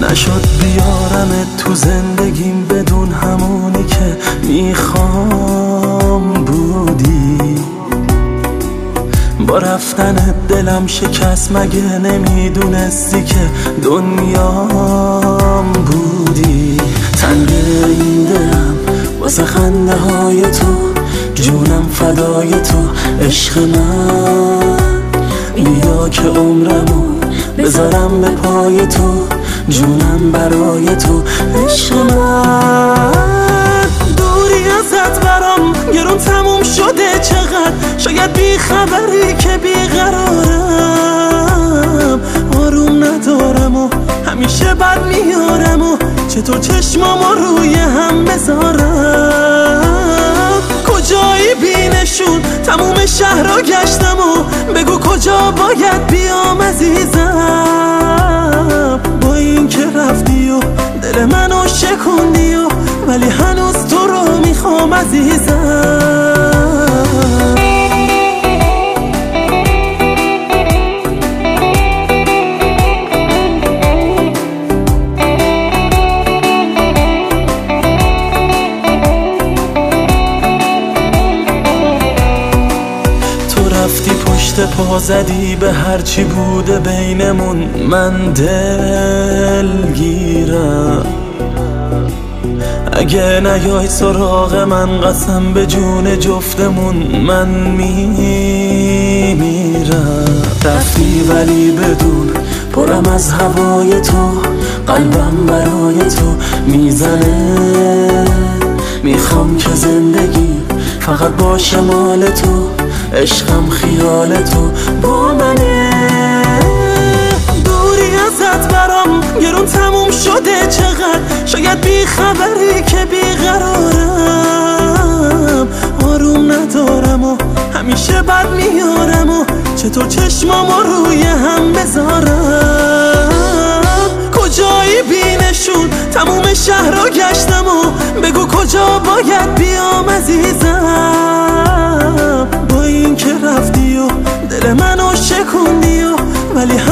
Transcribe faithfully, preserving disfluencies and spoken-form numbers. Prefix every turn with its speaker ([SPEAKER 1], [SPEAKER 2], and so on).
[SPEAKER 1] نشد بیارمت تو زندگیم بدون همونی که میخوام بودی. با رفتنت دلم شکست، مگه نمیدونستی که دنیام بودی. تنگ این دلم واسه خنده های تو، جونم فدای تو عشق من. بیا که عمرمو بذارم به پای تو، جونم برای تو عشق من. دوری ازت برام گرون تموم شده چقدر، شاید بی خبری که بیقرارم. آروم ندارم و همیشه بد میارم و چطور چشمامو روی هم بذارم. کجایی بینشون تموم شهر رو گشتم و بگو کجا باید بیام عزیزم. با این که رفتی و دل منو شکوندی و ولی هنوز تو رو میخوام عزیزم. رفتی پشت پا زدی به هرچی بوده بینمون، من دلگیرم. اگه نیای سراغ من قسم به جون جفتمون من میمیرم. رفتی ولی بدون پرم از هوای تو، قلبم برای تو میزنه. میخوام که زندگی فقط باشه مال تو، عشقم خیال تو با منه. دوری ازت برام گرون تموم شده چقدر، شاید بی خبری که بیقرارم. آروم ندارم و همیشه بد میارم و چطور چشمامو روی هم بذارم. کجایی بینشون تموم شهر رو گشتم و بگو کجا باید بیام عزیزم. با این که رفتی و دل منو شکوندی و ولی